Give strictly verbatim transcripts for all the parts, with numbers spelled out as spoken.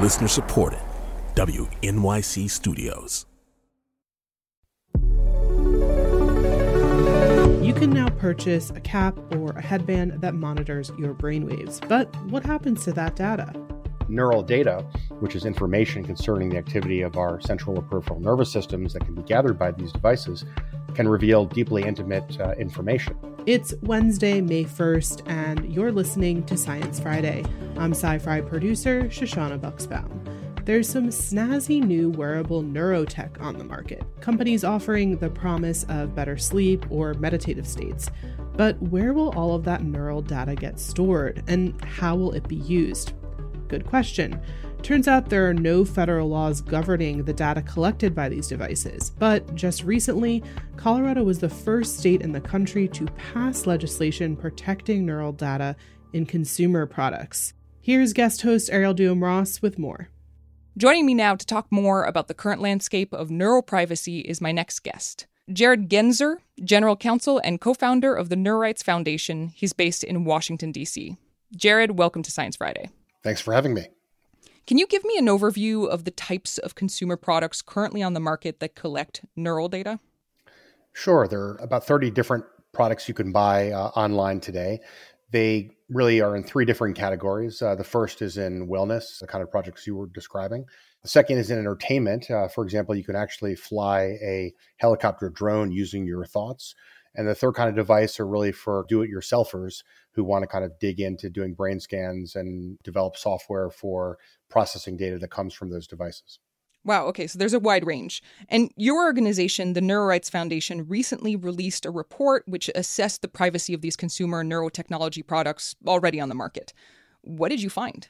Listener supported. W N Y C Studios. You can now purchase a cap or a headband that monitors your brainwaves. But what happens to that data? Neural data, which is information concerning the activity of our central or peripheral nervous systems that can be gathered by these devices, can reveal deeply intimate uh, information. It's Wednesday, May first, and you're listening to Science Friday. I'm sci-fi producer Shoshana Buxbaum. There's some snazzy new wearable neurotech on the market, companies offering the promise of better sleep or meditative states. But where will all of that neural data get stored, and how will it be used? Good question. Turns out there are no federal laws governing the data collected by these devices, but just recently, Colorado was the first state in the country to pass legislation protecting neural data in consumer products. Here's guest host Ariel Duham-Ross with more. Joining me now to talk more about the current landscape of neural privacy is my next guest, Jared Genzer, General Counsel and co-founder of the NeuroRights Foundation. He's based in Washington, D C. Jared, welcome to Science Friday. Thanks for having me. Can you give me an overview of the types of consumer products currently on the market that collect neural data? Sure. There are about thirty different products you can buy uh, online today. They really are in three different categories. Uh, the first is in wellness, the kind of projects you were describing. The second is in entertainment. Uh, for example, you can actually fly a helicopter drone using your thoughts. And the third kind of device are really for do-it-yourselfers who want to kind of dig into doing brain scans and develop software for processing data that comes from those devices. Wow, okay, so there's a wide range. And your organization, the NeuroRights Foundation, recently released a report which assessed the privacy of these consumer neurotechnology products already on the market. What did you find?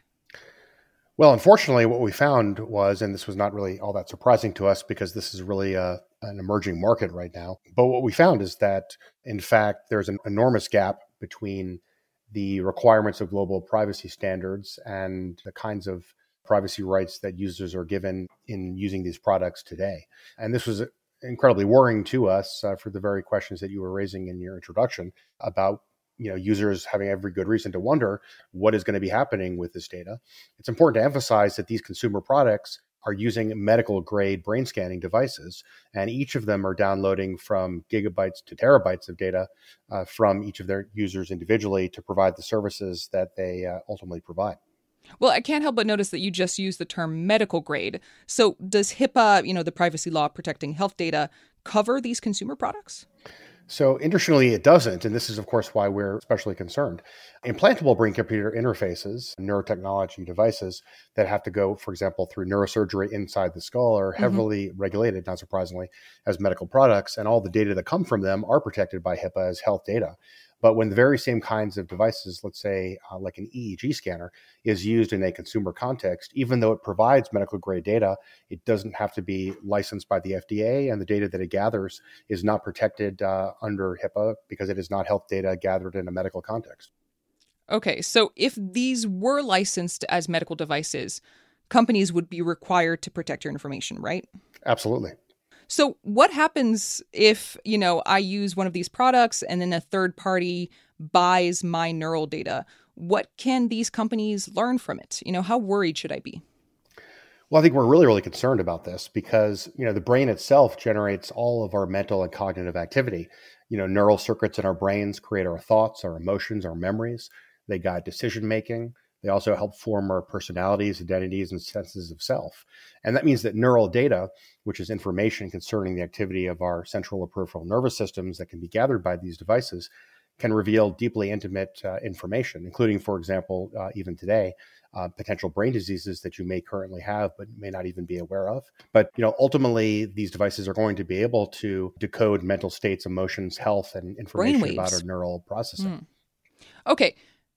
Well, unfortunately, what we found was, and this was not really all that surprising to us because this is really a, an emerging market right now, but what we found is that, in fact, there's an enormous gap between the requirements of global privacy standards and the kinds of privacy rights that users are given in using these products today. And this was incredibly worrying to us uh, for the very questions that you were raising in your introduction about, you know, users having every good reason to wonder what is going to be happening with this data. It's important to emphasize that these consumer products are using medical grade brain scanning devices, and each of them are downloading from gigabytes to terabytes of data uh, from each of their users individually to provide the services that they uh, ultimately provide. Well, I can't help but notice that you just used the term medical grade. So does HIPAA, you know, the privacy law protecting health data, cover these consumer products? So interestingly, it doesn't. And this is, of course, why we're especially concerned. Implantable brain-computer interfaces, neurotechnology devices that have to go, for example, through neurosurgery inside the skull are heavily mm-hmm. regulated, not surprisingly, as medical products. And all the data that come from them are protected by HIPAA as health data. But when the very same kinds of devices, let's say uh, like an E E G scanner, is used in a consumer context, even though it provides medical grade data, it doesn't have to be licensed by the F D A, and the data that it gathers is not protected uh, under HIPAA because it is not health data gathered in a medical context. Okay, so if these were licensed as medical devices, companies would be required to protect your information, right? Absolutely. So what happens if, you know, I use one of these products and then a third party buys my neural data? What can these companies learn from it? You know, how worried should I be? Well, I think we're really, really concerned about this because, you know, the brain itself generates all of our mental and cognitive activity. You know, neural circuits in our brains create our thoughts, our emotions, our memories. They guide decision making. They also help form our personalities, identities, and senses of self. And that means that neural data, which is information concerning the activity of our central or peripheral nervous systems that can be gathered by these devices, can reveal deeply intimate uh, information, including, for example, uh, even today, uh, potential brain diseases that you may currently have, but may not even be aware of. But, you know, ultimately, these devices are going to be able to decode mental states, emotions, health, and information about our neural processing. Mm. Okay.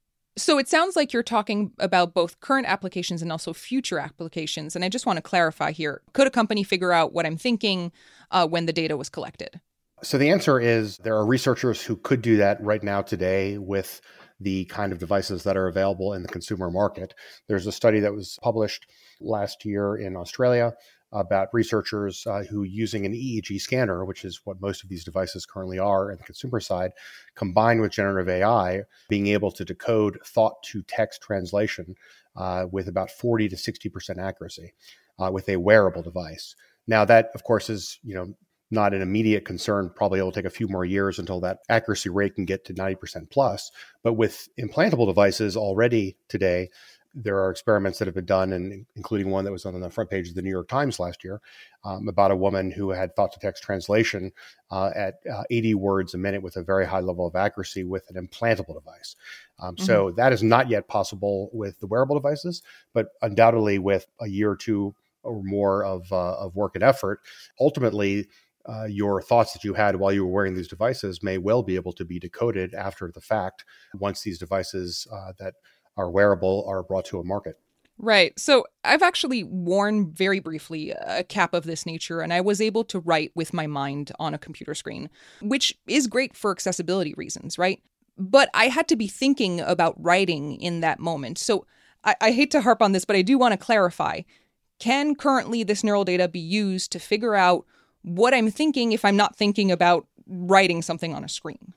So it sounds like you're talking about both current applications and also future applications. And I just want to clarify here. Could a company figure out what I'm thinking uh, when the data was collected? So the answer is there are researchers who could do that right now today with the kind of devices that are available in the consumer market. There's a study that was published last year in Australia about researchers uh, who, using an E E G scanner, which is what most of these devices currently are on the consumer side, combined with generative A I, being able to decode thought-to-text translation uh, with about forty to sixty percent accuracy uh, with a wearable device. Now, that, of course, is, you know, not an immediate concern. Probably it'll take a few more years until that accuracy rate can get to ninety percent plus. But with implantable devices already today, there are experiments that have been done, and including one that was on the front page of the New York Times last year, um, about a woman who had thought-to-text translation uh, at uh, eighty words a minute with a very high level of accuracy with an implantable device. Um, mm-hmm. So that is not yet possible with the wearable devices, but undoubtedly with a year or two or more of, uh, of work and effort, ultimately, Uh, your thoughts that you had while you were wearing these devices may well be able to be decoded after the fact once these devices uh, that are wearable are brought to a market. Right. So I've actually worn very briefly a cap of this nature, and I was able to write with my mind on a computer screen, which is great for accessibility reasons, right? But I had to be thinking about writing in that moment. So I, I hate to harp on this, but I do want to clarify. Can currently this neural data be used to figure out what I'm thinking if I'm not thinking about writing something on a screen?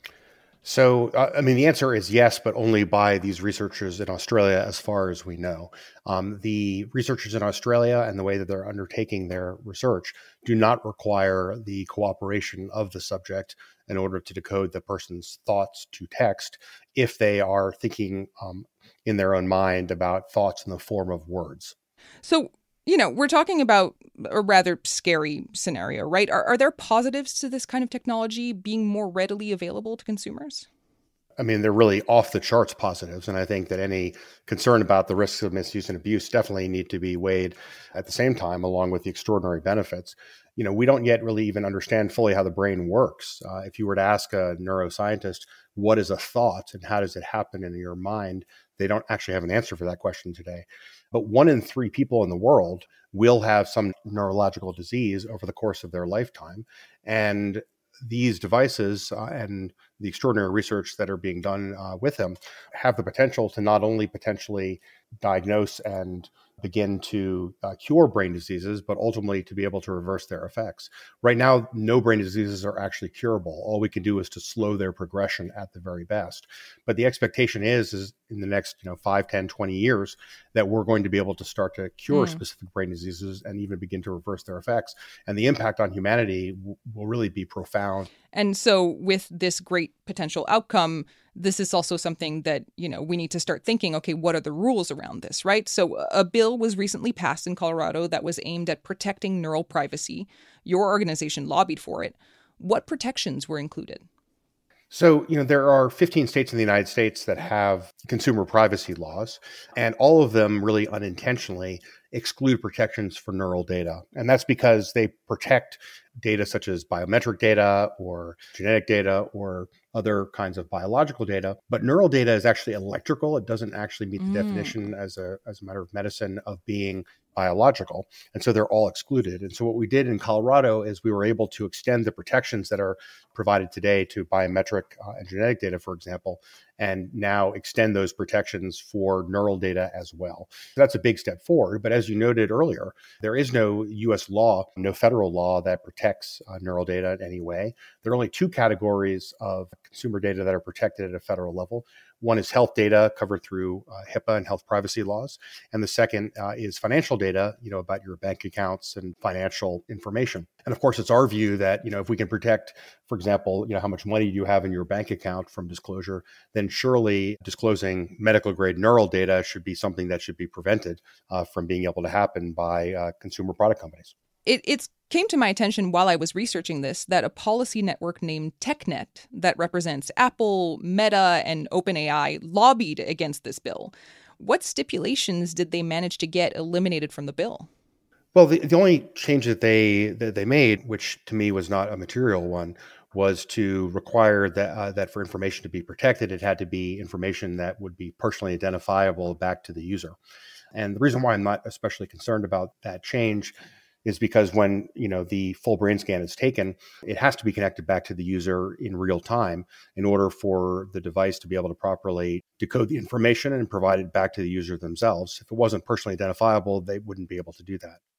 So, uh, I mean, the answer is yes, but only by these researchers in Australia, as far as we know. Um, the researchers in Australia and the way that they're undertaking their research do not require the cooperation of the subject in order to decode the person's thoughts to text if they are thinking um, in their own mind about thoughts in the form of words. So, you know, we're talking about a rather scary scenario, right? Are, are there positives to this kind of technology being more readily available to consumers? I mean, they're really off the charts positives. And I think that any concern about the risks of misuse and abuse definitely need to be weighed at the same time, along with the extraordinary benefits. You know, we don't yet really even understand fully how the brain works. Uh, if you were to ask a neuroscientist, what is a thought and how does it happen in your mind? They don't actually have an answer for that question today. But one in three people in the world will have some neurological disease over the course of their lifetime. And these devices uh, and the extraordinary research that are being done uh, with them have the potential to not only potentially diagnose and begin to uh, cure brain diseases, but ultimately to be able to reverse their effects. Right now, no brain diseases are actually curable. All we can do is to slow their progression at the very best. But the expectation is, is in the next, you know, five, ten, twenty years, that we're going to be able to start to cure mm. specific brain diseases and even begin to reverse their effects. And the impact on humanity w- will really be profound. And so with this great potential outcome, this is also something that, you know, we need to start thinking, okay, what are the rules around this, right? So a bill was recently passed in Colorado that was aimed at protecting neural privacy. Your organization lobbied for it. What protections were included? So, you know, there are fifteen states in the United States that have consumer privacy laws, and all of them really unintentionally exclude protections for neural data. And that's because they protect data such as biometric data or genetic data or other kinds of biological data. But neural data is actually electrical. It doesn't actually meet the mm. definition as a, as a matter of medicine of being biological. And so they're all excluded. And so what we did in Colorado is we were able to extend the protections that are provided today to biometric uh, and genetic data, for example, and now extend those protections for neural data as well. So that's a big step forward. But as you noted earlier, there is no U S law, no federal law that protects uh, neural data in any way. There are only two categories of consumer data that are protected at a federal level. One is health data covered through uh, HIPAA and health privacy laws. And the second uh, is financial data, you know, about your bank accounts and financial information. And of course, it's our view that, you know, if we can protect, for example, you know, how much money you have in your bank account from disclosure, then surely disclosing medical grade neural data should be something that should be prevented uh, from being able to happen by uh, consumer product companies. It it's came to my attention while I was researching this that a policy network named TechNet that represents Apple, Meta, and OpenAI lobbied against this bill. What stipulations did they manage to get eliminated from the bill? Well, the, the only change that they that they made, which to me was not a material one, was to require that uh, that for information to be protected, it had to be information that would be personally identifiable back to the user. And the reason why I'm not especially concerned about that change is because when, you know, the full brain scan is taken, it has to be connected back to the user in real time in order for the device to be able to properly decode the information and provide it back to the user themselves. If it wasn't personally identifiable, they wouldn't be able to do that.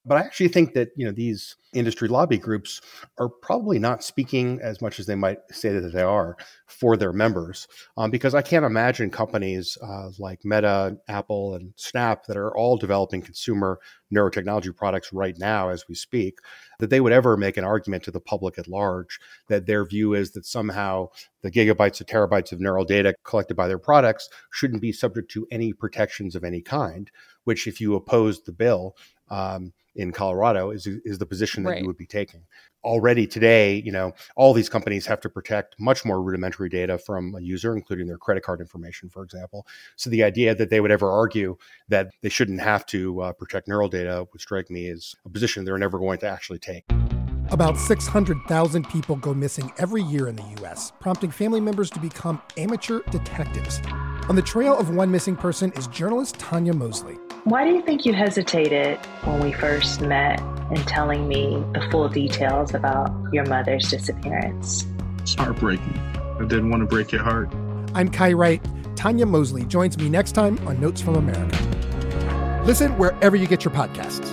But I actually think that, you know, these industry lobby groups are probably not speaking as much as they might say that they are for their members, um, because I can't imagine companies uh, like Meta, Apple, and Snap that are all developing consumer neurotechnology products right now as we speak, that they would ever make an argument to the public at large that their view is that somehow the gigabytes or terabytes of neural data collected by their products shouldn't be subject to any protections of any kind, which if you opposed the bill, um, in Colorado is is the position that Right. you would be taking. Already today, you know, all these companies have to protect much more rudimentary data from a user, including their credit card information, for example. So the idea that they would ever argue that they shouldn't have to uh, protect neural data would strike me as a position they're never going to actually take. About six hundred thousand people go missing every year in the U S, prompting family members to become amateur detectives. On the trail of one missing person is journalist Tanya Mosley. Why do you think you hesitated when we first met in telling me the full details about your mother's disappearance? It's heartbreaking. I didn't want to break your heart. I'm Kai Wright. Tanya Mosley joins me next time on Notes from America. Listen wherever you get your podcasts.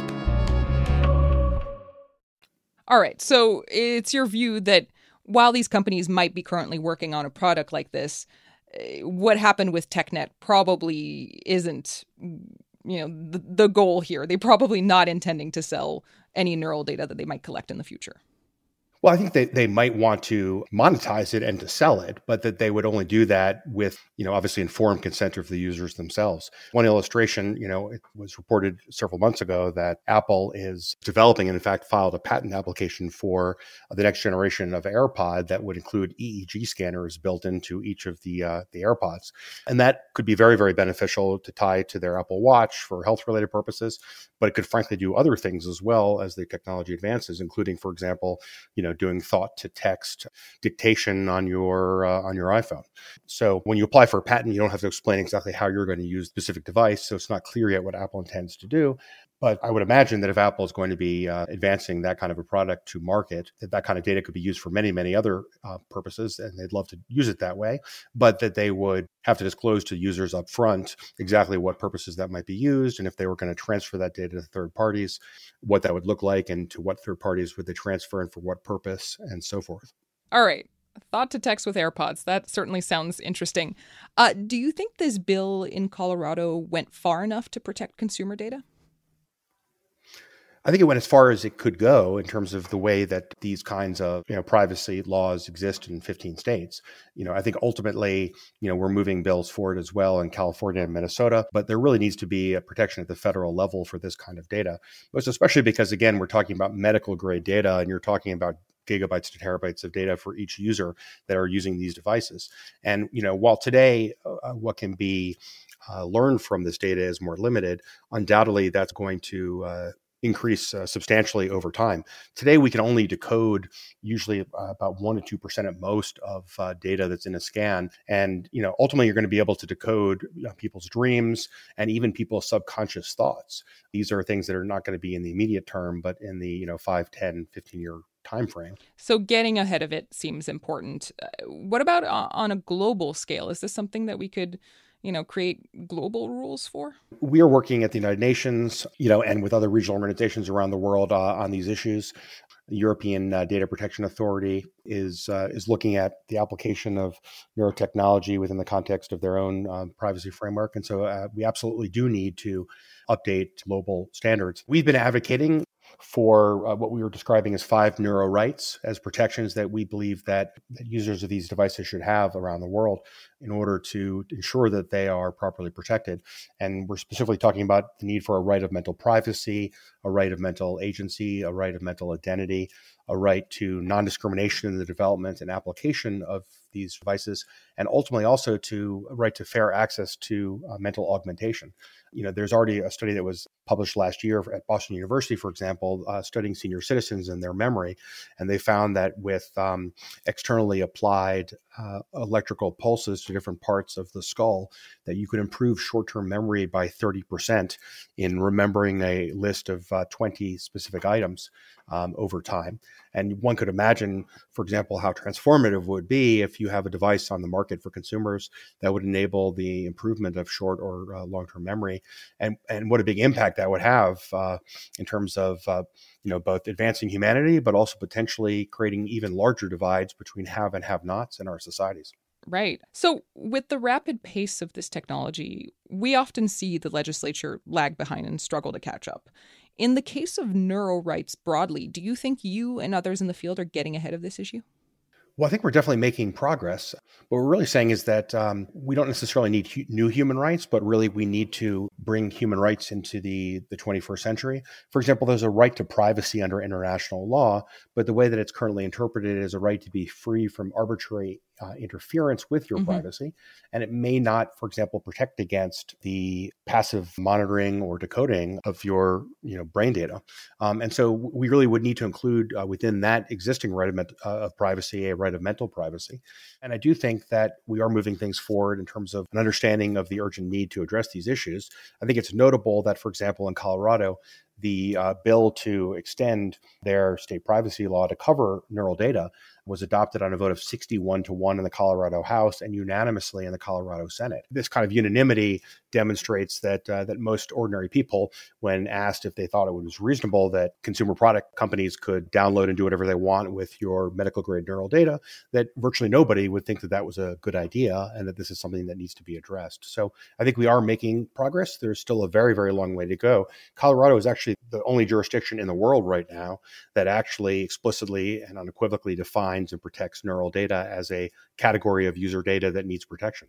All right, so it's your view that while these companies might be currently working on a product like this, what happened with TechNet probably isn't, you know, the, the goal here. They're probably not intending to sell any neural data that they might collect in the future. Well, I think they, they might want to monetize it and to sell it, but that they would only do that with, you know, obviously informed consent of the users themselves. One illustration, you know, it was reported several months ago that Apple is developing and in fact filed a patent application for the next generation of AirPod that would include E E G scanners built into each of the uh, the AirPods. And that could be very, very beneficial to tie to their Apple Watch for health-related purposes, but it could frankly do other things as well as the technology advances, including, for example, you know, doing thought to text dictation on your uh, on your iPhone. So when you apply for a patent, you don't have to explain exactly how you're going to use the specific device. So it's not clear yet what Apple intends to do. But I would imagine that if Apple is going to be uh, advancing that kind of a product to market, that that kind of data could be used for many, many other uh, purposes, and they'd love to use it that way, but that they would have to disclose to users up front exactly what purposes that might be used, and if they were going to transfer that data to third parties, what that would look like, and to what third parties would they transfer and for what purpose, and so forth. All right. Thought to text with AirPods. That certainly sounds interesting. Uh, do you think this bill in Colorado went far enough to protect consumer data? I think it went as far as it could go in terms of the way that these kinds of, you know, privacy laws exist in fifteen states. You know, I think ultimately, you know, we're moving bills forward as well in California and Minnesota, but there really needs to be a protection at the federal level for this kind of data, most especially because, again, we're talking about medical grade data and you're talking about gigabytes to terabytes of data for each user that are using these devices. And, you know, while today uh, what can be uh, learned from this data is more limited, undoubtedly that's going to uh, increase uh, substantially over time. Today, we can only decode usually uh, about one to two percent at most of uh, data that's in a scan. And, you know, ultimately, you're going to be able to decode you know, people's dreams and even people's subconscious thoughts. These are things that are not going to be in the immediate term, but in the, you know, five, ten, fifteen year time frame. So getting ahead of it seems important. Uh, what about uh, on a global scale? Is this something that we could, you know, create global rules for? We are working at the United Nations, you know, and with other regional organizations around the world uh, on these issues. The European uh, Data Protection Authority is uh, is looking at the application of neurotechnology within the context of their own um, privacy framework. And so uh, we absolutely do need to update global standards. We've been advocating for uh, what we were describing as five neuro rights as protections that we believe that, that users of these devices should have around the world in order to ensure that they are properly protected. And we're specifically talking about the need for a right of mental privacy, a right of mental agency, a right of mental identity, a right to non-discrimination in the development and application of these devices, and ultimately also to a right to fair access to uh, mental augmentation. You know, there's already a study that was published last year at Boston University, for example, uh, studying senior citizens and their memory. And they found that with um, externally applied uh, electrical pulses to different parts of the skull, that you could improve short-term memory by thirty percent in remembering a list of uh, twenty specific items um, over time. And one could imagine, for example, how transformative it would be if you have a device on the market market for consumers that would enable the improvement of short or uh, long-term memory, and and what a big impact that would have uh, in terms of uh, you know both advancing humanity, but also potentially creating even larger divides between have and have-nots in our societies. Right. So with the rapid pace of this technology, we often see the legislature lag behind and struggle to catch up. In the case of neuro rights broadly, do you think you and others in the field are getting ahead of this issue? Well, I think we're definitely making progress. What we're really saying is that um, we don't necessarily need hu- new human rights, but really we need to bring human rights into the, the twenty-first century. For example, there's a right to privacy under international law, but the way that it's currently interpreted is a right to be free from arbitrary uh, interference with your mm-hmm. privacy. And it may not, for example, protect against the passive monitoring or decoding of your you know, brain data. Um, and so we really would need to include uh, within that existing right of, uh, of privacy, a right of mental privacy. And I do think that we are moving things forward in terms of an understanding of the urgent need to address these issues. I think it's notable that, for example, in Colorado, the uh, bill to extend their state privacy law to cover neural data was adopted on a vote of sixty-one to one in the Colorado House and unanimously in the Colorado Senate. This kind of unanimity demonstrates that uh, that most ordinary people, when asked if they thought it was reasonable that consumer product companies could download and do whatever they want with your medical grade neural data, that virtually nobody would think that that was a good idea and that this is something that needs to be addressed. So I think we are making progress. There's still a very, very long way to go. Colorado is actually the only jurisdiction in the world right now that actually explicitly and unequivocally defines and protects neural data as a category of user data that needs protection.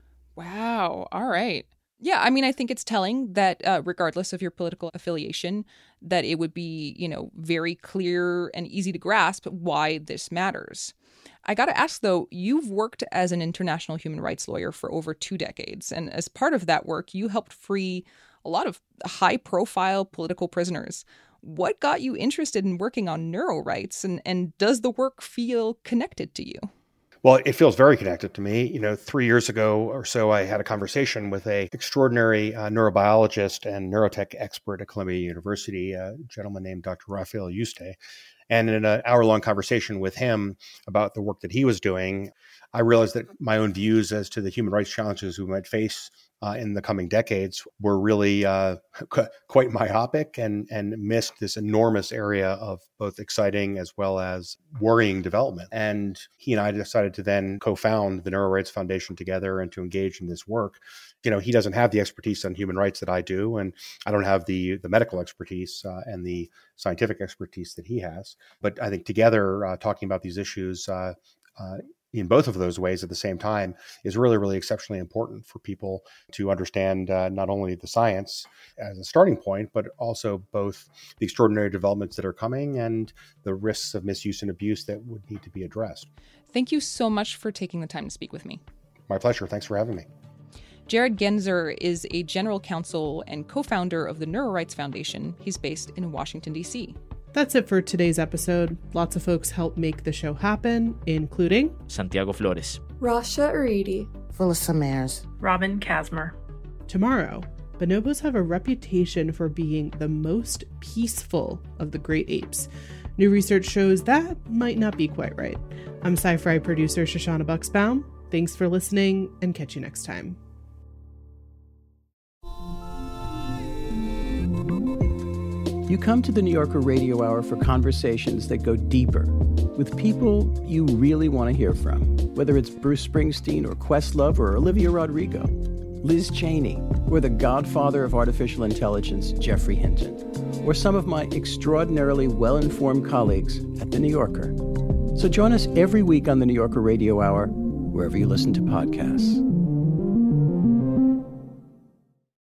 Wow. All right. Yeah, I mean, I think it's telling that uh, regardless of your political affiliation, that it would be, you know, very clear and easy to grasp why this matters. I got to ask, though, you've worked as an international human rights lawyer for over two decades. And as part of that work, you helped free a lot of high-profile political prisoners. What got you interested in working on neuro rights, and, and does the work feel connected to you? Well, it feels very connected to me. You know, three years ago or so, I had a conversation with a extraordinary uh, neurobiologist and neurotech expert at Columbia University, a gentleman named Doctor Rafael Yuste. And in an hour-long conversation with him about the work that he was doing, I realized that my own views as to the human rights challenges we might face uh, in the coming decades were really uh, qu- quite myopic and, and missed this enormous area of both exciting as well as worrying development. And he and I decided to then co-found the Neuro Rights Foundation together and to engage in this work. You know, he doesn't have the expertise on human rights that I do, and I don't have the the medical expertise uh, and the scientific expertise that he has. But I think together, uh, talking about these issues uh, uh, in both of those ways at the same time is really, really exceptionally important for people to understand uh, not only the science as a starting point, but also both the extraordinary developments that are coming and the risks of misuse and abuse that would need to be addressed. Thank you so much for taking the time to speak with me. My pleasure. Thanks for having me. Jared Genzer is a general counsel and co-founder of the Neuro Rights Foundation. He's based in Washington, D C. That's it for today's episode. Lots of folks helped make the show happen, including Santiago Flores, Rasha Aridi, Phyllis Samers, Robin Kasmer. Tomorrow, bonobos have a reputation for being the most peaceful of the great apes. New research shows that might not be quite right. I'm Sci-Fi producer Shoshana Bucksbaum. Thanks for listening, and catch you next time. You come to the New Yorker Radio Hour for conversations that go deeper with people you really want to hear from, whether it's Bruce Springsteen or Questlove or Olivia Rodrigo, Liz Cheney, or the godfather of artificial intelligence, Geoffrey Hinton, or some of my extraordinarily well-informed colleagues at The New Yorker. So join us every week on the New Yorker Radio Hour, wherever you listen to podcasts.